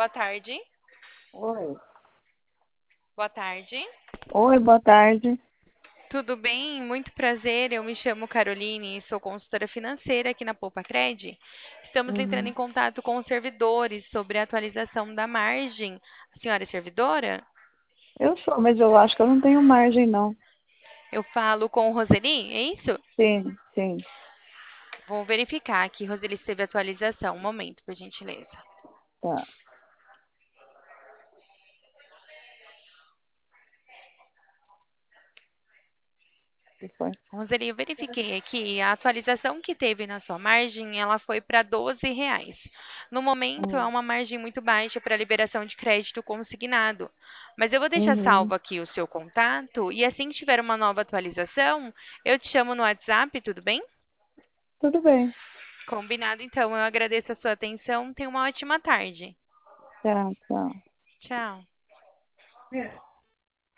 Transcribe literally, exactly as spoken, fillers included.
Boa tarde. Oi. Boa tarde. Oi, boa tarde. Tudo bem? Muito prazer. Eu me chamo Caroline e sou consultora financeira aqui na Poupa Cred. Estamos entrando em Uhum. contato com os servidores sobre a atualização da margem. A senhora é servidora? Eu sou, mas eu acho que eu não tenho margem, não. Eu falo com Roseli, é isso? Sim, sim. Vou verificar aqui, Roseli, se teve atualização. Um momento, por gentileza. Tá. Que foi? Roseli, eu verifiquei aqui, a atualização que teve na sua margem, ela foi para doze reais. No momento, é Hum. uma margem muito baixa para liberação de crédito consignado. Mas eu vou deixar Uhum. salvo aqui o seu contato e assim que tiver uma nova atualização, eu te chamo no WhatsApp, tudo bem? Tudo bem. Combinado, então. Eu agradeço a sua atenção. Tenha uma ótima tarde. Tá, tchau. Tchau.